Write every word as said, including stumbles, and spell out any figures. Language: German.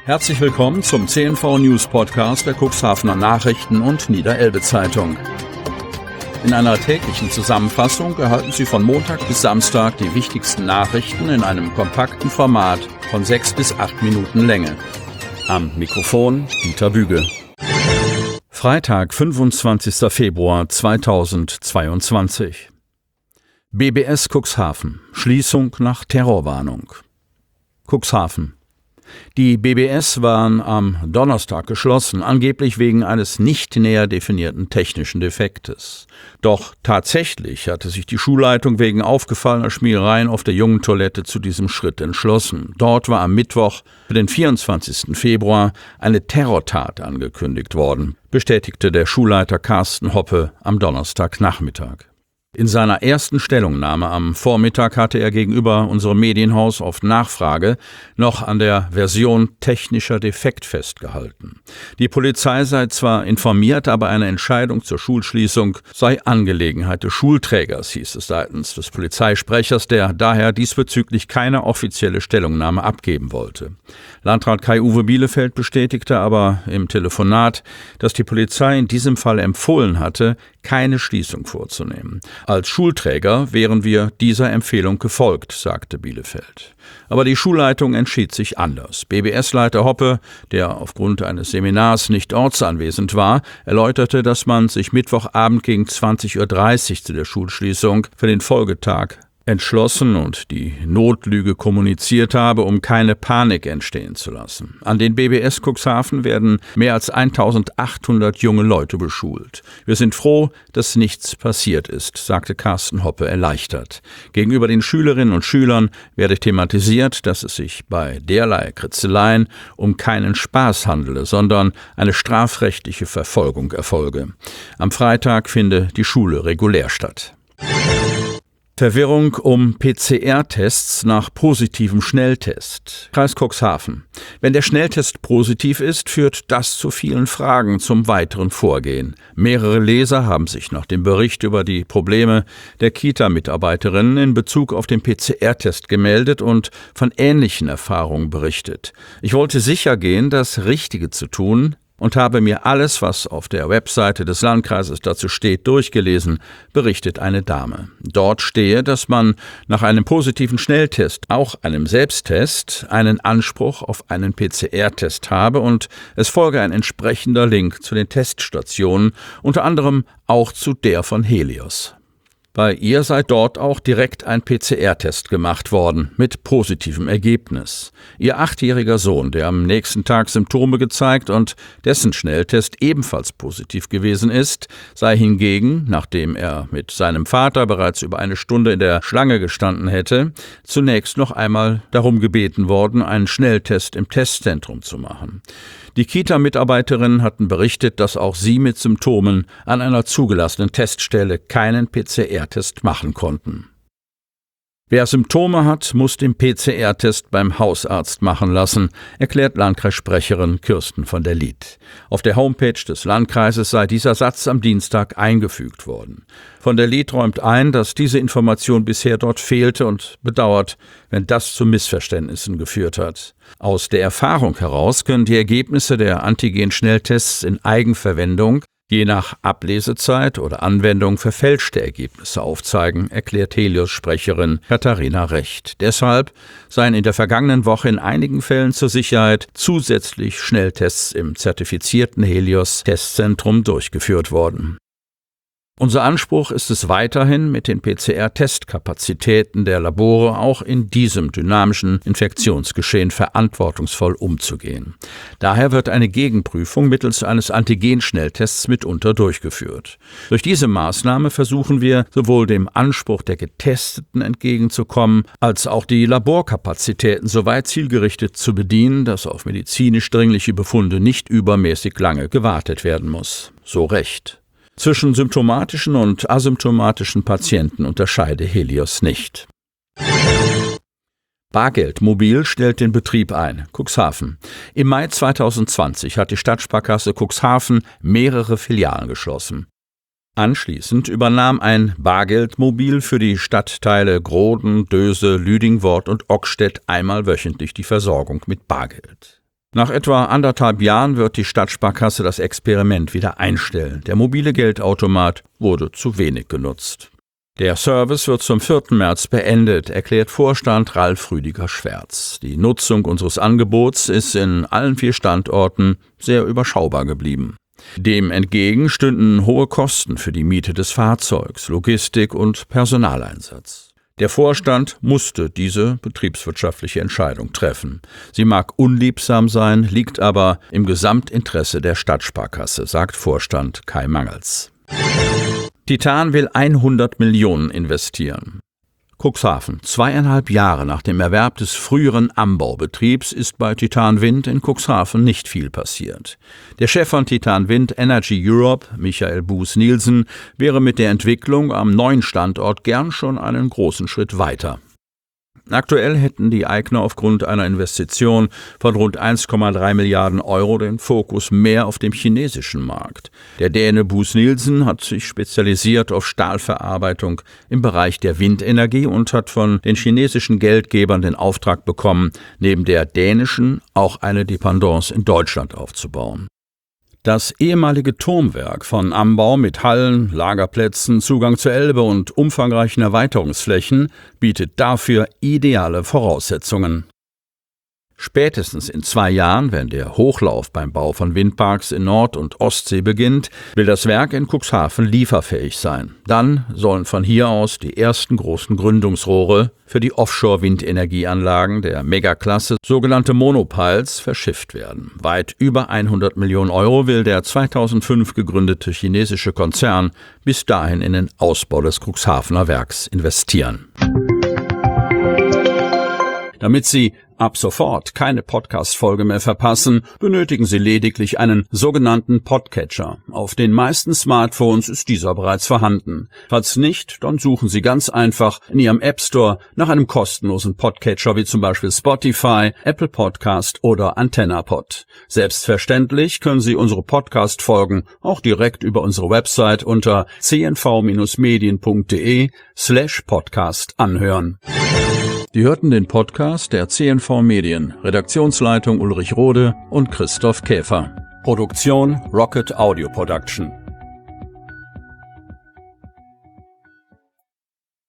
Herzlich willkommen zum C N V News Podcast der Cuxhavener Nachrichten und Niederelbe Zeitung. In einer täglichen Zusammenfassung erhalten Sie von Montag bis Samstag die wichtigsten Nachrichten in einem kompakten Format von sechs bis acht Minuten Länge. Am Mikrofon Dieter Büge. Freitag, fünfundzwanzigster Februar zweitausendzweiundzwanzig. B B S Cuxhaven. Schließung nach Terrorwarnung. Cuxhaven. Die B B S waren am Donnerstag geschlossen, angeblich wegen eines nicht näher definierten technischen Defektes. Doch tatsächlich hatte sich die Schulleitung wegen aufgefallener Schmierereien auf der Jungentoilette zu diesem Schritt entschlossen. Dort war am Mittwoch, für den vierundzwanzigsten Februar, eine Terrortat angekündigt worden, bestätigte der Schulleiter Carsten Hoppe am Donnerstagnachmittag. In seiner ersten Stellungnahme am Vormittag hatte er gegenüber unserem Medienhaus auf Nachfrage noch an der Version technischer Defekt festgehalten. Die Polizei sei zwar informiert, aber eine Entscheidung zur Schulschließung sei Angelegenheit des Schulträgers, hieß es seitens des Polizeisprechers, der daher diesbezüglich keine offizielle Stellungnahme abgeben wollte. Landrat Kai-Uwe Bielefeld bestätigte aber im Telefonat, dass die Polizei in diesem Fall empfohlen hatte, keine Schließung vorzunehmen. Als Schulträger wären wir dieser Empfehlung gefolgt, sagte Bielefeld. Aber die Schulleitung entschied sich anders. B B S-Leiter Hoppe, der aufgrund eines Seminars nicht ortsanwesend war, erläuterte, dass man sich Mittwochabend gegen zwanzig Uhr dreißig zu der Schulschließung für den Folgetag entschlossen und die Notlüge kommuniziert habe, um keine Panik entstehen zu lassen. An den B B S Cuxhaven werden mehr als eintausendachthundert junge Leute beschult. Wir sind froh, dass nichts passiert ist, sagte Carsten Hoppe erleichtert. Gegenüber den Schülerinnen und Schülern werde thematisiert, dass es sich bei derlei Kritzeleien um keinen Spaß handele, sondern eine strafrechtliche Verfolgung erfolge. Am Freitag finde die Schule regulär statt. Verwirrung um P C R-Tests nach positivem Schnelltest. Kreis Cuxhaven. Wenn der Schnelltest positiv ist, führt das zu vielen Fragen zum weiteren Vorgehen. Mehrere Leser haben sich nach dem Bericht über die Probleme der Kita-Mitarbeiterinnen in Bezug auf den P C R-Test gemeldet und von ähnlichen Erfahrungen berichtet. Ich wollte sicher gehen, das Richtige zu tun, und habe mir alles, was auf der Webseite des Landkreises dazu steht, durchgelesen, berichtet eine Dame. Dort stehe, dass man nach einem positiven Schnelltest, auch einem Selbsttest, einen Anspruch auf einen P C R-Test habe und es folge ein entsprechender Link zu den Teststationen, unter anderem auch zu der von Helios. Bei ihr sei dort auch direkt ein P C R-Test gemacht worden, mit positivem Ergebnis. Ihr achtjähriger Sohn, der am nächsten Tag Symptome gezeigt und dessen Schnelltest ebenfalls positiv gewesen ist, sei hingegen, nachdem er mit seinem Vater bereits über eine Stunde in der Schlange gestanden hätte, zunächst noch einmal darum gebeten worden, einen Schnelltest im Testzentrum zu machen. Die Kita-Mitarbeiterinnen hatten berichtet, dass auch sie mit Symptomen an einer zugelassenen Teststelle keinen P C R-Test machen konnten. Wer Symptome hat, muss den P C R-Test beim Hausarzt machen lassen, erklärt Landkreissprecherin Kirsten von der Lieth. Auf der Homepage des Landkreises sei dieser Satz am Dienstag eingefügt worden. Von der Lieth räumt ein, dass diese Information bisher dort fehlte und bedauert, wenn das zu Missverständnissen geführt hat. Aus der Erfahrung heraus können die Ergebnisse der Antigen-Schnelltests in Eigenverwendung je nach Ablesezeit oder Anwendung verfälschte Ergebnisse aufzeigen, erklärt Helios-Sprecherin Katharina Recht. Deshalb seien in der vergangenen Woche in einigen Fällen zur Sicherheit zusätzlich Schnelltests im zertifizierten Helios-Testzentrum durchgeführt worden. Unser Anspruch ist es weiterhin, mit den P C R-Testkapazitäten der Labore auch in diesem dynamischen Infektionsgeschehen verantwortungsvoll umzugehen. Daher wird eine Gegenprüfung mittels eines Antigen-Schnelltests mitunter durchgeführt. Durch diese Maßnahme versuchen wir, sowohl dem Anspruch der Getesteten entgegenzukommen, als auch die Laborkapazitäten so weit zielgerichtet zu bedienen, dass auf medizinisch dringliche Befunde nicht übermäßig lange gewartet werden muss. So Recht. Zwischen symptomatischen und asymptomatischen Patienten unterscheide Helios nicht. Bargeldmobil stellt den Betrieb ein. Cuxhaven. Im Mai zweitausendzwanzig hat die Stadtsparkasse Cuxhaven mehrere Filialen geschlossen. Anschließend übernahm ein Bargeldmobil für die Stadtteile Groden, Döse, Lüdingwort und Ockstedt einmal wöchentlich die Versorgung mit Bargeld. Nach etwa anderthalb Jahren wird die Stadtsparkasse das Experiment wieder einstellen. Der mobile Geldautomat wurde zu wenig genutzt. Der Service wird zum vierten März beendet, erklärt Vorstand Ralf Rüdiger-Schwärz. Die Nutzung unseres Angebots ist in allen vier Standorten sehr überschaubar geblieben. Dem entgegen stünden hohe Kosten für die Miete des Fahrzeugs, Logistik und Personaleinsatz. Der Vorstand musste diese betriebswirtschaftliche Entscheidung treffen. Sie mag unliebsam sein, liegt aber im Gesamtinteresse der Stadtsparkasse, sagt Vorstand Kai Mangels. Titan will hundert Millionen investieren. Cuxhaven. Zweieinhalb Jahre nach dem Erwerb des früheren Ambaubetriebs ist bei Titan Wind in Cuxhaven nicht viel passiert. Der Chef von Titan Wind Energy Europe, Michael Buß-Nielsen, wäre mit der Entwicklung am neuen Standort gern schon einen großen Schritt weiter. Aktuell hätten die Eigner aufgrund einer Investition von rund eins Komma drei Milliarden Euro den Fokus mehr auf dem chinesischen Markt. Der Däne Buß-Nielsen hat sich spezialisiert auf Stahlverarbeitung im Bereich der Windenergie und hat von den chinesischen Geldgebern den Auftrag bekommen, neben der dänischen auch eine Dependance in Deutschland aufzubauen. Das ehemalige Turmwerk von Ambau mit Hallen, Lagerplätzen, Zugang zur Elbe und umfangreichen Erweiterungsflächen bietet dafür ideale Voraussetzungen. Spätestens in zwei Jahren, wenn der Hochlauf beim Bau von Windparks in Nord- und Ostsee beginnt, will das Werk in Cuxhaven lieferfähig sein. Dann sollen von hier aus die ersten großen Gründungsrohre für die Offshore-Windenergieanlagen der Megaklasse, sogenannte Monopiles, verschifft werden. Weit über hundert Millionen Euro will der zweitausendfünf gegründete chinesische Konzern bis dahin in den Ausbau des Cuxhavener Werks investieren. Damit Sie ab sofort keine Podcast-Folge mehr verpassen, benötigen Sie lediglich einen sogenannten Podcatcher. Auf den meisten Smartphones ist dieser bereits vorhanden. Falls nicht, dann suchen Sie ganz einfach in Ihrem App Store nach einem kostenlosen Podcatcher wie zum Beispiel Spotify, Apple Podcast oder AntennaPod. Selbstverständlich können Sie unsere Podcast-Folgen auch direkt über unsere Website unter c n v Bindestrich medien punkt d e slash podcast anhören. Sie hörten den Podcast der C N V Medien, Redaktionsleitung Ulrich Rode und Christoph Käfer. Produktion Rocket Audio Production.